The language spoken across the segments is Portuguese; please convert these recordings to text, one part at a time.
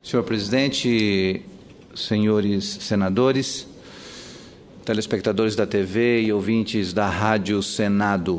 Senhor presidente, senhores senadores, telespectadores da TV e ouvintes da Rádio Senado,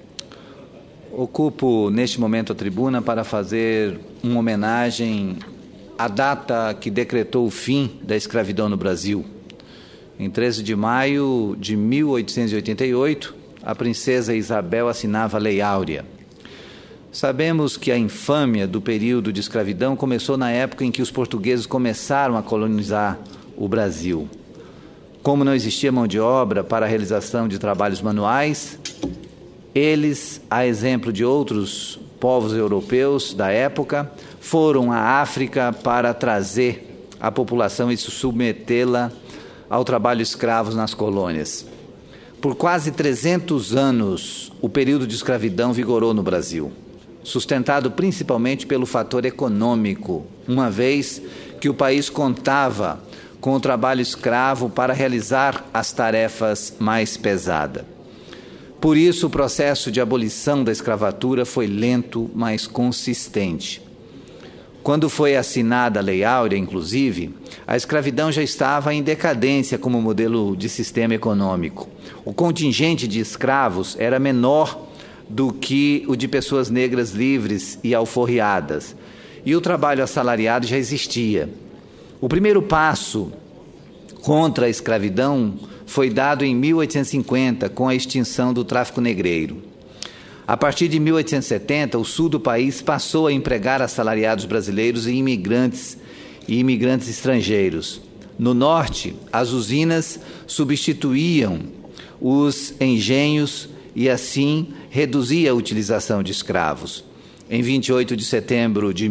ocupo neste momento a tribuna para fazer uma homenagem à data que decretou o fim da escravidão no Brasil. Em 13 de maio de 1888, a princesa Isabel assinava a Lei Áurea. Sabemos que a infâmia do período de escravidão começou na época em que os portugueses começaram a colonizar o Brasil. Como não existia mão de obra para a realização de trabalhos manuais, eles, a exemplo de outros povos europeus da época, foram à África para trazer a população e submetê-la ao trabalho escravo nas colônias. Por quase 300 anos, o período de escravidão vigorou no Brasil, sustentado principalmente pelo fator econômico, uma vez que o país contava com o trabalho escravo para realizar as tarefas mais pesadas. Por isso, o processo de abolição da escravatura foi lento, mas consistente. Quando foi assinada a Lei Áurea, inclusive, a escravidão já estava em decadência como modelo de sistema econômico. O contingente de escravos era menor do que o de pessoas negras livres e alforriadas, e o trabalho assalariado já existia. O primeiro passo contra a escravidão foi dado em 1850, com a extinção do tráfico negreiro. A partir de 1870, o sul do país passou a empregar assalariados brasileiros e imigrantes estrangeiros. No norte, as usinas substituíam os engenhos e, assim, reduzia a utilização de escravos. Em 28 de setembro de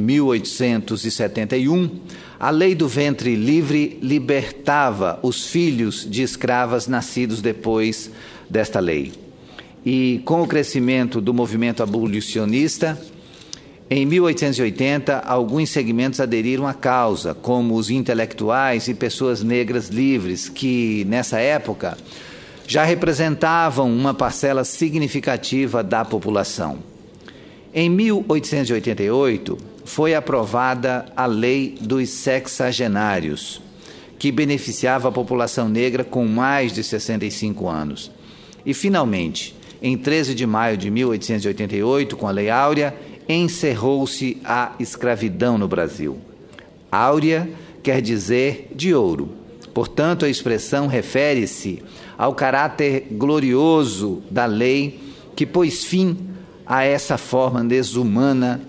1871, a lei do ventre livre libertava os filhos de escravas nascidos depois desta lei. E, com o crescimento do movimento abolicionista, em 1880, alguns segmentos aderiram à causa, como os intelectuais e pessoas negras livres, que, nessa época, já representavam uma parcela significativa da população. Em 1888, foi aprovada a Lei dos Sexagenários, que beneficiava a população negra com mais de 65 anos. E, finalmente, em 13 de maio de 1888, com a Lei Áurea, encerrou-se a escravidão no Brasil. Áurea quer dizer de ouro. Portanto, a expressão refere-se ao caráter glorioso da lei que pôs fim a essa forma desumana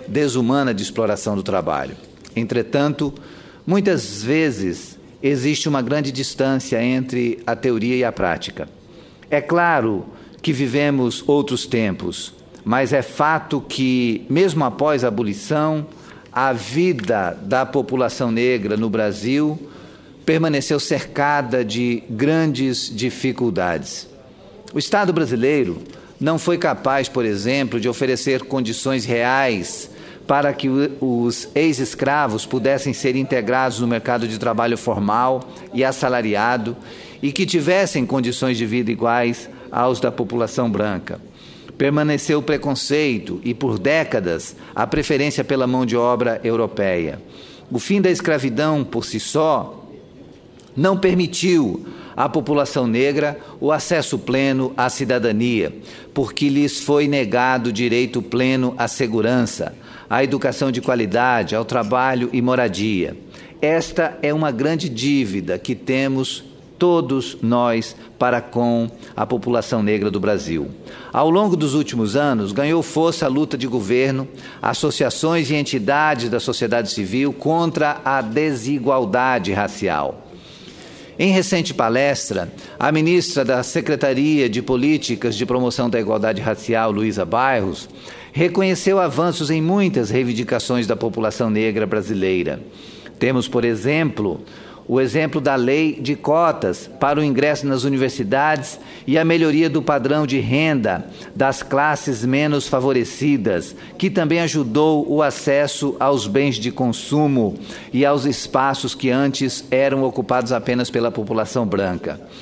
de exploração do trabalho. Entretanto, muitas vezes existe uma grande distância entre a teoria e a prática. É claro que vivemos outros tempos, mas é fato que, mesmo após a abolição, a vida da população negra no Brasil permaneceu cercada de grandes dificuldades. O Estado brasileiro não foi capaz, por exemplo, de oferecer condições reais para que os ex-escravos pudessem ser integrados no mercado de trabalho formal e assalariado e que tivessem condições de vida iguais aos da população branca. Permaneceu o preconceito e, por décadas, a preferência pela mão de obra europeia. O fim da escravidão, por si só, não permitiu à população negra o acesso pleno à cidadania, porque lhes foi negado o direito pleno à segurança, à educação de qualidade, ao trabalho e moradia. Esta é uma grande dívida que temos todos nós para com a população negra do Brasil. Ao longo dos últimos anos, ganhou força a luta de governo, associações e entidades da sociedade civil contra a desigualdade racial. Em recente palestra, a ministra da Secretaria de Políticas de Promoção da Igualdade Racial, Luísa Bairros, reconheceu avanços em muitas reivindicações da população negra brasileira. Temos, por exemplo, o exemplo da lei de cotas para o ingresso nas universidades e a melhoria do padrão de renda das classes menos favorecidas, que também ajudou o acesso aos bens de consumo e aos espaços que antes eram ocupados apenas pela população branca.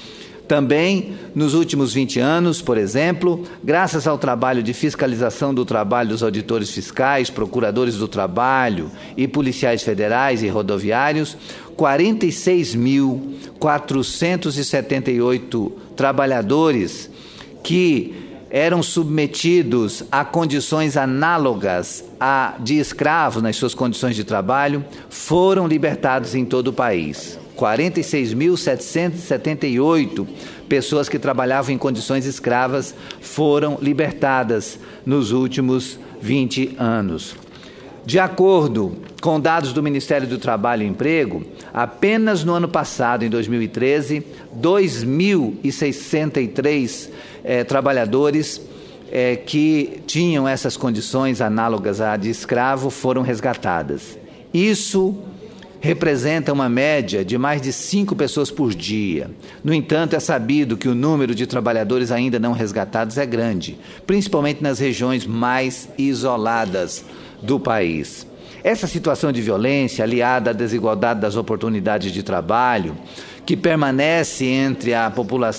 Também, nos últimos 20 anos, por exemplo, graças ao trabalho de fiscalização do trabalho dos auditores fiscais, procuradores do trabalho e policiais federais e rodoviários, 46.478 trabalhadores que eram submetidos a condições análogas a de escravos nas suas condições de trabalho, foram libertados em todo o país. 46.778 pessoas que trabalhavam em condições escravas foram libertadas nos últimos 20 anos. De acordo com dados do Ministério do Trabalho e Emprego, apenas no ano passado, em 2013, 2.063 trabalhadores que tinham essas condições análogas à de escravo foram resgatadas. Isso representa uma média de mais de 5 pessoas por dia. No entanto, é sabido que o número de trabalhadores ainda não resgatados é grande, principalmente nas regiões mais isoladas do país. Essa situação de violência, aliada à desigualdade das oportunidades de trabalho, que permanece entre as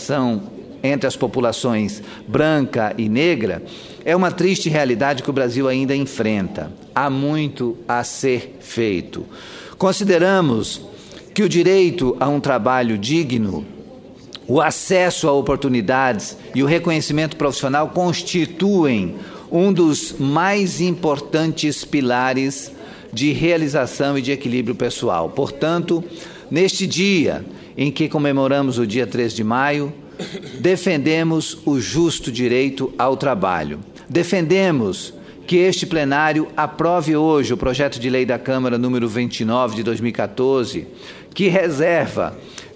populações branca e negra, é uma triste realidade que o Brasil ainda enfrenta. Há muito a ser feito. Consideramos que o direito a um trabalho digno, o acesso a oportunidades e o reconhecimento profissional constituem um dos mais importantes pilares de realização e de equilíbrio pessoal. Portanto, neste dia em que comemoramos o dia 3 de maio, defendemos o justo direito ao trabalho. Defendemos que este plenário aprove hoje o projeto de lei da Câmara número 29 de 2014, que reserva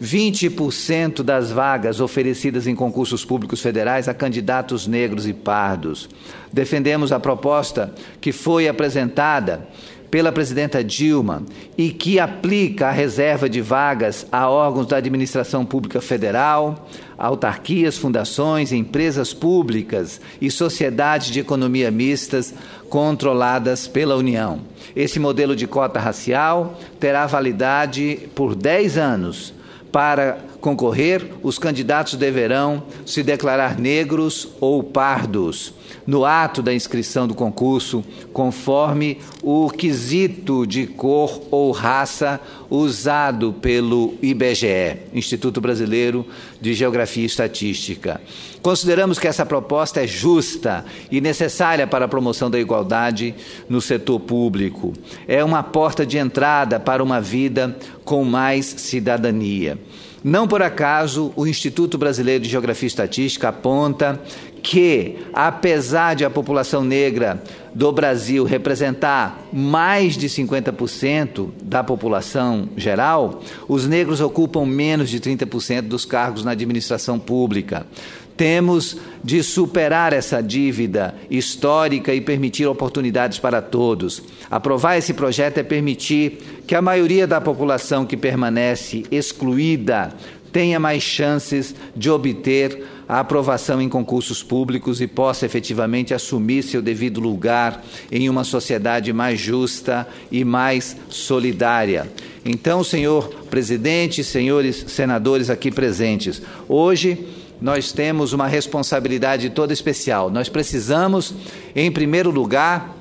20% das vagas oferecidas em concursos públicos federais a candidatos negros e pardos. Defendemos a proposta que foi apresentada pela presidenta Dilma e que aplica a reserva de vagas a órgãos da administração pública federal, autarquias, fundações, empresas públicas e sociedades de economia mistas controladas pela União. Esse modelo de cota racial terá validade por 10 anos. Para concorrer, os candidatos deverão se declarar negros ou pardos no ato da inscrição do concurso, conforme o quesito de cor ou raça usado pelo IBGE, Instituto Brasileiro de Geografia e Estatística. Consideramos que essa proposta é justa e necessária para a promoção da igualdade no setor público. É uma porta de entrada para uma vida com mais cidadania. Não por acaso, o Instituto Brasileiro de Geografia e Estatística aponta que, apesar de a população negra do Brasil representar mais de 50% da população geral, os negros ocupam menos de 30% dos cargos na administração pública. Temos de superar essa dívida histórica e permitir oportunidades para todos. Aprovar esse projeto é permitir que a maioria da população que permanece excluída tenha mais chances de obter a aprovação em concursos públicos e possa efetivamente assumir seu devido lugar em uma sociedade mais justa e mais solidária. Então, senhor presidente, senhores senadores aqui presentes, hoje nós temos uma responsabilidade toda especial. Nós precisamos, em primeiro lugar,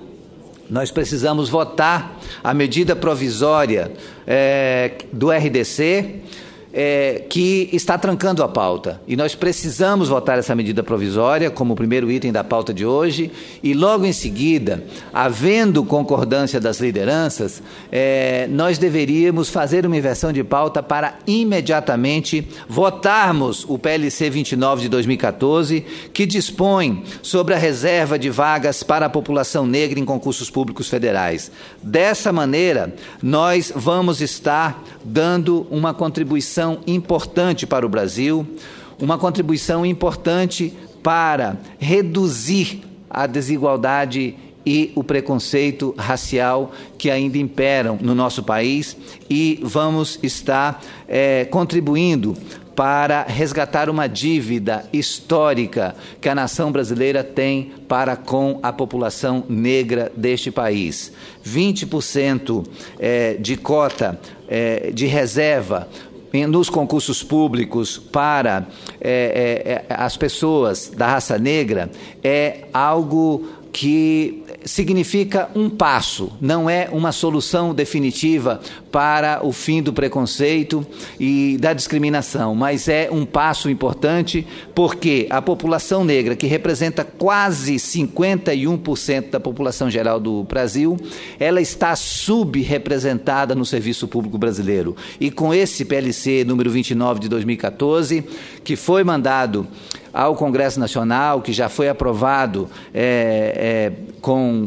votar a medida provisória do RDC, que está trancando a pauta. E nós precisamos votar essa medida provisória como primeiro item da pauta de hoje e, logo em seguida, havendo concordância das lideranças, nós deveríamos fazer uma inversão de pauta para imediatamente votarmos o PLC 29 de 2014, que dispõe sobre a reserva de vagas para a população negra em concursos públicos federais. Dessa maneira, nós vamos estar dando uma contribuição importante para o Brasil, uma contribuição importante para reduzir a desigualdade e o preconceito racial que ainda imperam no nosso país, e vamos estar contribuindo para resgatar uma dívida histórica que a nação brasileira tem para com a população negra deste país. 20% de cota de reserva nos concursos públicos para as pessoas da raça negra é algo que significa um passo, não é uma solução definitiva para o fim do preconceito e da discriminação, mas é um passo importante porque a população negra, que representa quase 51% da população geral do Brasil, ela está subrepresentada no serviço público brasileiro. E com esse PLC número 29 de 2014, que foi mandado ao Congresso Nacional, que já foi aprovado com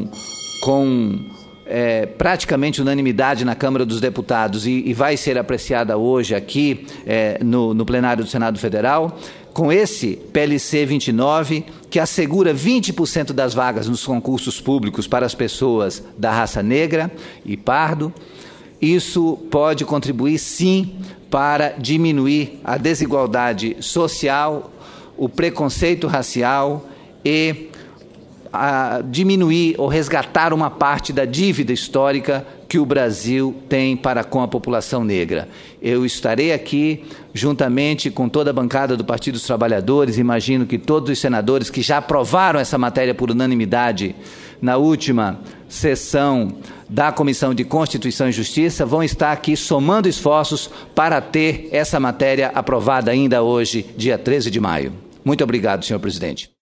praticamente unanimidade na Câmara dos Deputados e vai ser apreciada hoje aqui no plenário do Senado Federal, com esse PLC 29, que assegura 20% das vagas nos concursos públicos para as pessoas da raça negra e pardo. Isso pode contribuir, sim, para diminuir a desigualdade social, o preconceito racial e diminuir ou resgatar uma parte da dívida histórica que o Brasil tem para com a população negra. Eu estarei aqui juntamente com toda a bancada do Partido dos Trabalhadores, imagino que todos os senadores que já aprovaram essa matéria por unanimidade na última sessão da Comissão de Constituição e Justiça vão estar aqui somando esforços para ter essa matéria aprovada ainda hoje, dia 13 de maio. Muito obrigado, senhor presidente.